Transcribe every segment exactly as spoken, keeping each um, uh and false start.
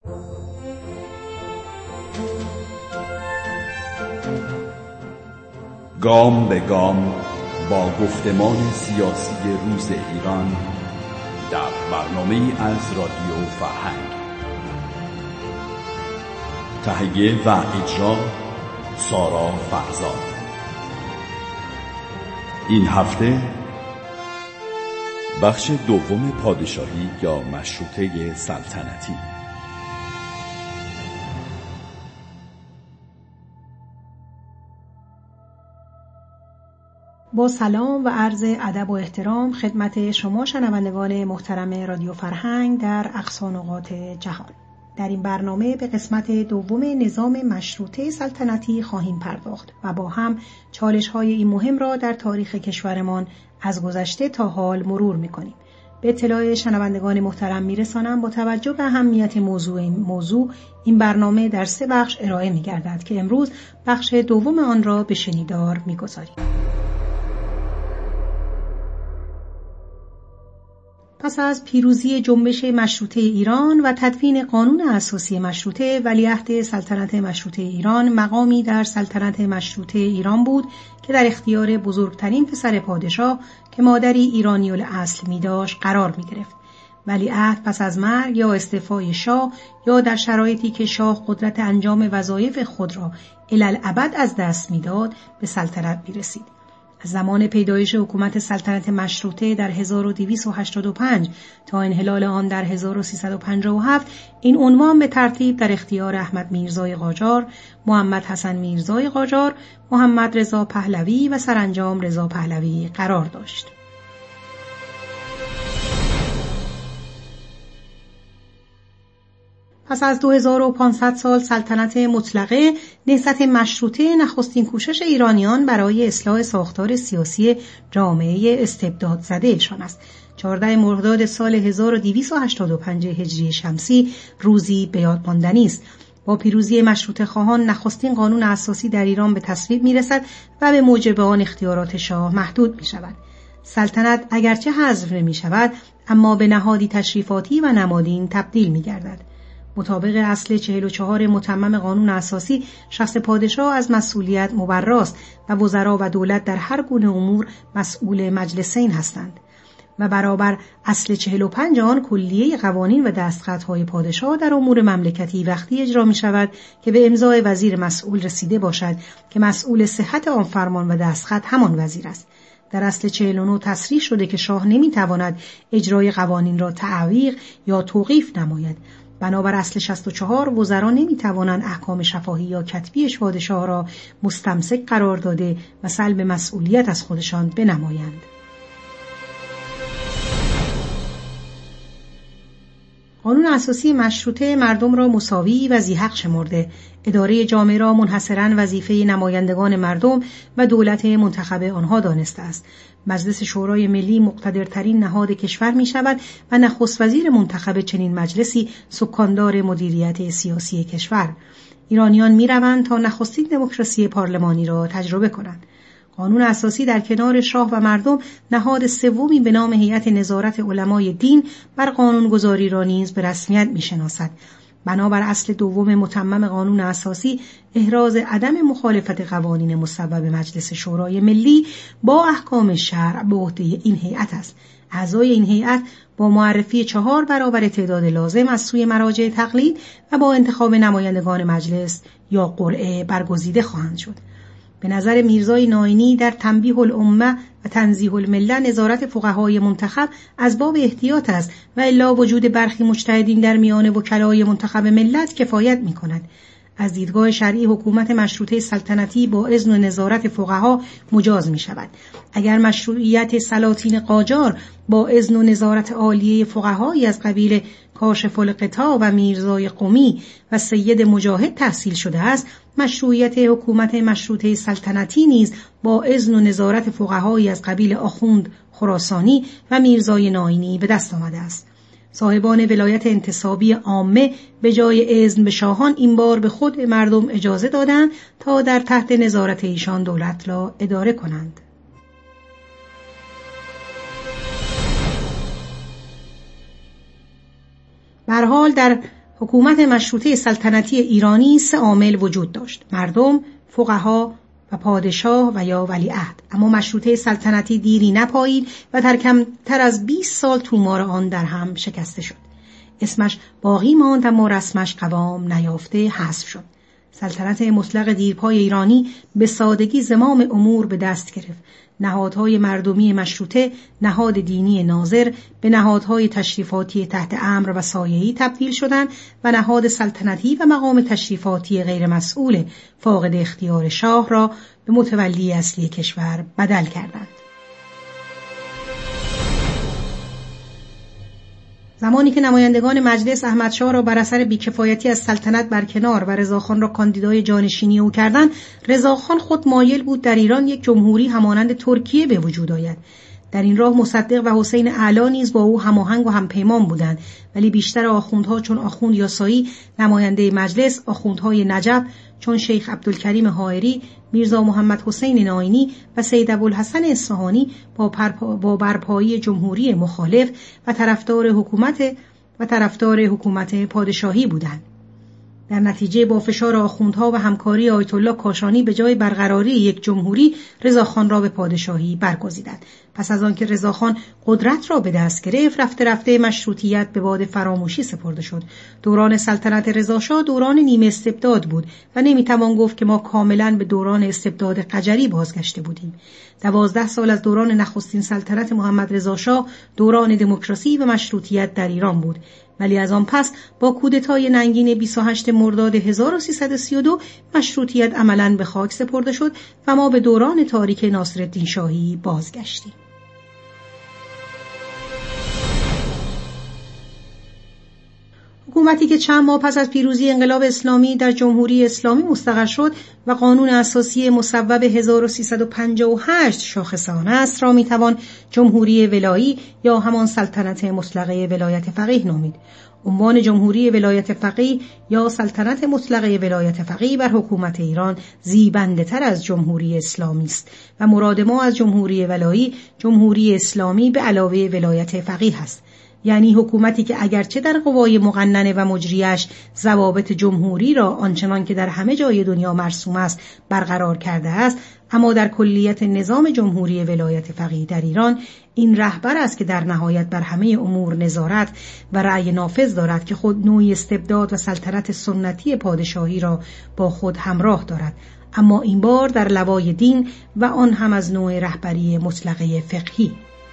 گام به گام با گفتمان سیاسی روز ایران در برنامه از رادیو فرهنگ. تهیه و اجرا سارا فرزاد. این هفته بخش دوم پادشاهی یا مشروطه سلطنتی. با سلام و عرض ادب و احترام خدمت شما شنوندگان محترم رادیو فرهنگ در اقصا نقاط جهان. در این برنامه به قسمت دوم نظام مشروطه سلطنتی خواهیم پرداخت و با هم چالش‌های این مهم را در تاریخ کشورمان از گذشته تا حال مرور می‌کنیم. به اطلاع شنوندگان محترم می‌رسانم با توجه به اهمیت موضوع این موضوع این برنامه در سه بخش ارائه می‌گردد که امروز بخش دوم آن را به شنیدار می‌گذاریم. پس از پیروزی جنبش مشروطه ایران و تدوین قانون اساسی مشروطه، ولیعهد سلطنت مشروطه ایران مقامی در سلطنت مشروطه ایران بود که در اختیار بزرگترین پسر پادشاه که مادری ایرانی الاصل می داشت قرار می گرفت. ولیعهد پس از مرگ یا استعفای شاه یا در شرایطی که شاه قدرت انجام وظایف خود را الالابد از دست می داد به سلطنت می رسید. از زمان پیدایش حکومت سلطنت مشروطه در هزار و دویست و هشتاد و پنج تا انحلال آن در هزار و سیصد و پنجاه و هفت این عنوان به ترتیب در اختیار احمد میرزای قاجار، محمد حسن میرزای قاجار، محمد رضا پهلوی و سرانجام رضا پهلوی قرار داشت. پس از دو هزار و پانصد سال سلطنت مطلقه، نهضت مشروطه نخستین کوشش ایرانیان برای اصلاح ساختار سیاسی جامعه استبداد زدهشان است. چهاردهم مرداد سال هزار و دویست و هشتاد و پنج هجری شمسی روزی به یاد ماندنی است. با پیروزی مشروطه خواهان نخستین قانون اساسی در ایران به تصویب می‌رسد و به موجب آن اختیارات شاه محدود می‌شود. سلطنت اگرچه حذف نمی‌شود، اما به نهادی تشریفاتی و نمادین تبدیل می‌گردد. مطابق اصل چهل و چهار متمم قانون اساسی، شخص پادشاه از مسئولیت مبراست و وزرا و دولت در هر گونه امور مسئول مجلسین هستند و برابر اصل چهل و پنج آن کلیه قوانین و دستخطهای پادشاه در امور مملکتی وقتی اجرا می شود که به امضای وزیر مسئول رسیده باشد که مسئول صحت آن فرمان و دستخط همان وزیر است. در اصل چهل و نه تصریح شده که شاه نمی تواند اجرای قوانین را تعویق یا توقیف نماید. بنابر اصل شصت و چهار وزرا نمی توانند احکام شفاهی یا کتبی پادشاه را مستمسک قرار داده و سلب مسئولیت از خودشان بنمایند. قانون اساسی مشروطه مردم را مساوی و ذی حق شمرده، اداره جامعه را منحصراً وظیفه نمایندگان مردم و دولت منتخب آنها دانسته است. مجلس شورای ملی مقتدرترین نهاد کشور می شود و نخست وزیر منتخب چنین مجلسی سکاندار مدیریت سیاسی کشور. ایرانیان می روند تا نخستین دموکراسی پارلمانی را تجربه کنند. قانون اساسی در کنار شاه و مردم نهاد سومی به نام هیئت نظارت علمای دین بر قانونگذاری را نیز به رسمیت می‌شناسد. بنابر اصل دوم متمم قانون اساسی، احراز عدم مخالفت قوانین مصوب مجلس شورای ملی با احکام شرع به عهده این هیئت است. اعضای این هیئت با معرفی چهار برابر تعداد لازم از سوی مراجع تقلید و با انتخاب نمایندگان مجلس یا قرعه برگزیده خواهند شد. به نظر میرزای ناینی در تنبیه الامه و تنزیه المله نظارت فقهای منتخب از باب احتیاط است و الا وجود برخی مجتهدین در میان وکلای منتخب ملت کفایت می کند. از دیدگاه شرعی حکومت مشروطه سلطنتی با اذن و نظارت فقها مجاز می شود. اگر مشروعیت سلاطین قاجار با اذن و نظارت عالیه فقهایی از قبیل کاشف الغطا و میرزای قمی و سید مجاهد تحصیل شده است، مشروعیت حکومت مشروطه سلطنتی نیز با اذن و نظارت فقهایی از قبیل آخوند خراسانی و میرزای ناینی به دست آمده است. صاحبان ولایت انتصابی عامه به جای اذن به شاهان این بار به خود مردم اجازه دادند تا در تحت نظارت ایشان دولت را اداره کنند. به هر حال در حکومت مشروطه سلطنتی ایرانی سه عامل وجود داشت: مردم، فقها و پادشاه و یا ولیعهد. اما مشروطه سلطنتی دیری نپایید و در کمتر از بیست سال تومار آن در هم شکسته شد. اسمش باقی ماند اما رسمش قوام نیافته حذف شد. سلطنت مطلق دیرپای ایرانی به سادگی زمام امور به دست گرفت. نهادهای مردمی مشروطه نهاد دینی ناظر به نهادهای تشریفاتی تحت امر و سایه‌ای تبدیل شدند و نهاد سلطنتی و مقام تشریفاتی غیر مسئول فاقد اختیار شاه را به متولی اصلی کشور بدل کردند. زمانی که نمایندگان مجلس احمدشاه را بر اثر بیکفایتی از سلطنت برکنار و رضاخان را کاندیدای جانشینی او کردند، رضاخان خود مایل بود در ایران یک جمهوری همانند ترکیه به وجود آید. در این راه مصدق و حسین اعلی نیز با او هماهنگ و همپیمان بودند، ولی بیشتر آخوندها چون آخوند یاسایی نماینده مجلس، آخوندهای نجف چون شیخ عبدالکریم حائری، میرزا محمد حسین ناینی و سید ابوالحسن اصفهانی با, با برپایی جمهوری مخالف و طرفدار حکومت و طرفدار حکومت پادشاهی بودند. در نتیجه با فشار آخوندها و همکاری آیت الله کاشانی به جای برقراری یک جمهوری، رضاخان را به پادشاهی برگزیدند. پس از آنکه رضاخان قدرت را به دست گرفت، رفته رفته مشروطیت به باد فراموشی سپرده شد. دوران سلطنت رضاشاه دوران نیمه استبداد بود و نمیتوان گفت که ما کاملا به دوران استبداد قجری بازگشته بودیم. دوازده سال از دوران نخستین سلطنت محمد رضاشاه دوران دموکراسی و مشروطیت در ایران بود، ولی از آن پس با کودتای ننگین بیست و هشتم مرداد هزار و سیصد و سی و دو مشروطیت عملاً به خاک سپرده شد و ما به دوران تاریک ناصرالدین شاهی بازگشتیم. حکومتی که چند ماه پس از پیروزی انقلاب اسلامی در جمهوری اسلامی مستقر شد و قانون اساسی مصوب هزار و سیصد و پنجاه و هشت شاخص آن است را میتوان جمهوری ولایی یا همان سلطنت مطلقه ولایت فقیه نامید. عنوان جمهوری ولایت فقیه یا سلطنت مطلقه ولایت فقیه بر حکومت ایران زیبنده تر از جمهوری اسلامی است و مراد ما از جمهوری ولایی جمهوری اسلامی به علاوه ولایت فقیه است. یعنی حکومتی که اگرچه در قوای مقننه و مجریش ضوابط جمهوری را آنچنان که در همه جای دنیا مرسوم است برقرار کرده است، اما در کلیت نظام جمهوری ولایت فقیه در ایران این رهبر است که در نهایت بر همه امور نظارت و رأی نافذ دارد که خود نوعی استبداد و سلطنت سنتی پادشاهی را با خود همراه دارد، اما این بار در لوای دین و آن هم از نوع رهبری مطلقه فقهی.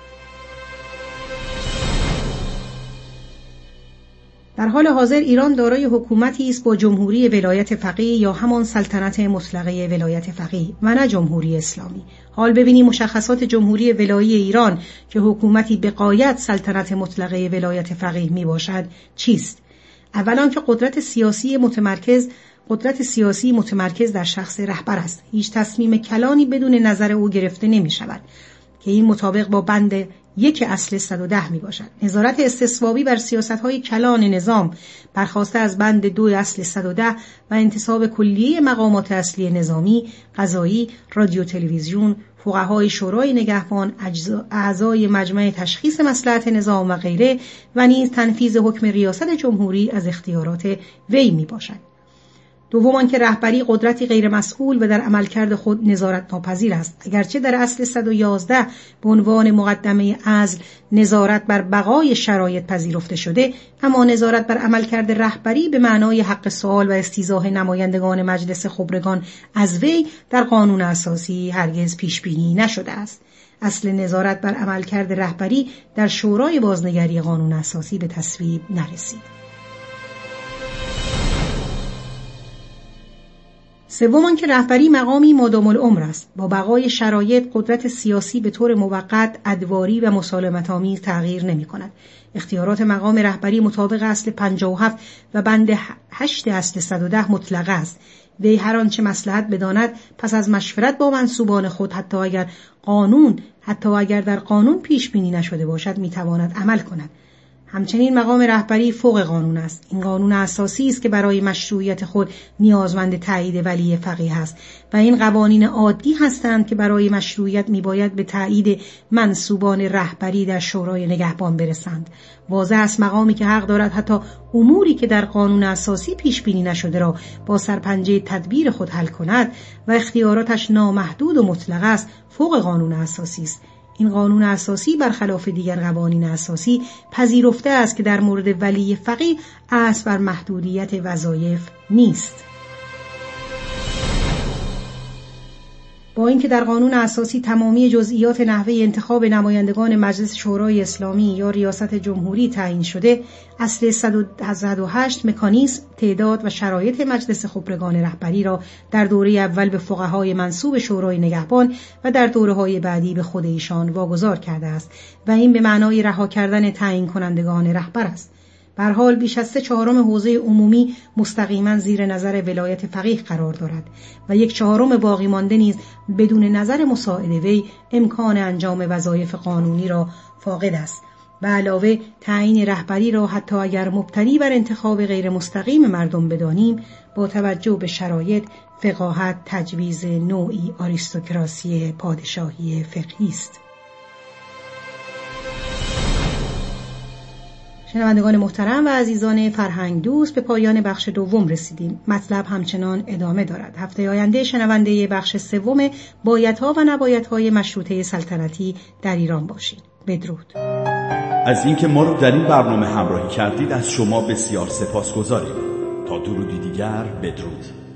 در حال حاضر ایران دارای حکومتی است با جمهوری ولایت فقیه یا همان سلطنت مطلقه ولایت فقیه و نه جمهوری اسلامی. حال ببینیم مشخصات جمهوری ولایی ایران که حکومتی به غایت سلطنت مطلقه ولایت فقیه می باشد چیست؟ اولا که قدرت سیاسی متمرکز قدرت سیاسی متمرکز در شخص رهبر است. هیچ تصمیم کلانی بدون نظر او گرفته نمی شود که این مطابق با بند یک اصل صد و ده می باشد. نظارت استصوابی بر سیاست‌های کلان نظام برخواسته از بند دو اصل صد و ده و انتصاب کلیه مقامات اصلی نظامی، قضایی، رادیو تلویزیون، فقهای شورای نگهبان، اعضای مجمع تشخیص مصلحت نظام و غیره و نیز تنفیذ حکم ریاست جمهوری از اختیارات وی می باشد. دوم که رهبری قدرتی غیر مسئول و در عملکرد خود نظارت ناپذیر است. اگرچه در اصل صد و یازده به عنوان مقدمه عزل نظارت بر بقای شرایط پذیرفته شده، اما نظارت بر عملکرد رهبری به معنای حق سؤال و استیضاح نمایندگان مجلس خبرگان از وی در قانون اساسی هرگز پیش بینی نشده است. اصل نظارت بر عملکرد رهبری در شورای بازنگری قانون اساسی به تصویب نرسید. سوم که رهبری مقامی مادام العمر است. با بقای شرایط قدرت سیاسی به طور موقت، ادواری و مسالمت‌آمیز تغییر نمی‌کند. اختیارات مقام رهبری مطابق اصل پنجاه و هفت و بند هشت اصل صد و ده مطلقه است. وی هر آنچه مصلحت بداند پس از مشورت با منصوبان خود، حتی اگر قانون حتی اگر در قانون پیش بینی نشده باشد، می‌تواند عمل کند. همچنین مقام رهبری فوق قانون است. این قانون اساسی است که برای مشروعیت خود نیازمند تایید ولی فقیه است و این قوانین عادی هستند که برای مشروعیت میباید به تایید منصوبان رهبری در شورای نگهبان برسند. واضح است مقامی که حق دارد حتی اموری که در قانون اساسی پیش بینی نشده را با سرپنجه تدبیر خود حل کند و اختیاراتش نامحدود و مطلق است، فوق قانون اساسی است. این قانون اساسی برخلاف دیگر قوانین اساسی پذیرفته است که در مورد ولی فقیه اصل بر محدودیت وظایف نیست. با اینکه در قانون اساسی تمامی جزئیات نحوه انتخاب نمایندگان مجلس شورای اسلامی یا ریاست جمهوری تعیین شده، اصل صد و هشت مکانیزم، تعداد و شرایط مجلس خبرگان رهبری را در دوره اول به فقهای منصوب شورای نگهبان و در دوره‌های بعدی به خود ایشان واگذار کرده است و این به معنای رها کردن تعیین کنندگان رهبر است. به هر حال بیش از سه چهارم حوزه عمومی مستقیما زیر نظر ولایت فقیه قرار دارد و یک چهارم باقی مانده نیز بدون نظر مساعد وی امکان انجام وظایف قانونی را فاقد است. به علاوه تعیین رهبری را حتی اگر مبتنی بر انتخاب غیر مستقیم مردم بدانیم، با توجه به شرایط فقاهت تجویز نوعی آریستوکراسی پادشاهی فقهی است. شنوندگان محترم و عزیزان فرهنگ دوست، به پایان بخش دوم رسیدیم. مطلب همچنان ادامه دارد. هفته آینده شنونده بخش سوم بایدها و نبایدهای مشروطه سلطنتی در ایران باشید. بدرود. از اینکه ما رو در این برنامه همراهی کردید از شما بسیار سپاسگزاریم. تا درودی دیگر، بدرود.